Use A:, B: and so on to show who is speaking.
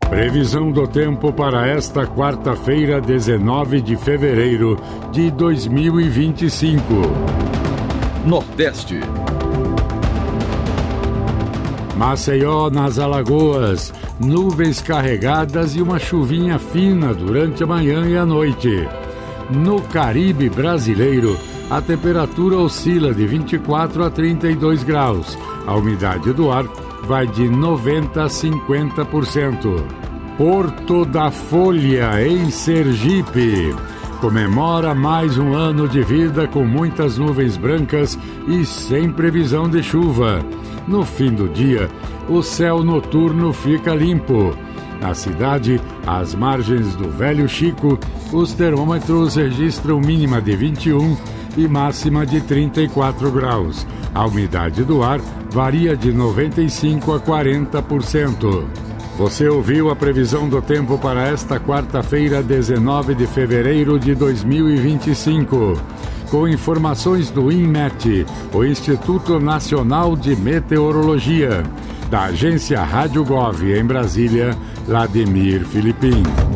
A: Previsão do tempo para esta quarta-feira, 19 de fevereiro de 2025.
B: Nordeste.
A: Maceió, nas Alagoas, nuvens carregadas e uma chuvinha fina durante a manhã e a noite. No Caribe brasileiro, a temperatura oscila de 24 a 32 graus. A umidade do ar vai de 90% a 50%. Porto da Folha, em Sergipe, comemora mais um ano de vida com muitas nuvens brancas e sem previsão de chuva. No fim do dia, o céu noturno fica limpo. Na cidade, às margens do Velho Chico, os termômetros registram mínima de 21 e máxima de 34 graus. A umidade do ar varia de 95% a 40%. Você ouviu a previsão do tempo para esta quarta-feira, 19 de fevereiro de 2025. Com informações do INMET, o Instituto Nacional de Meteorologia. Da agência Rádio Gov, em Brasília, Vladimir Filipim.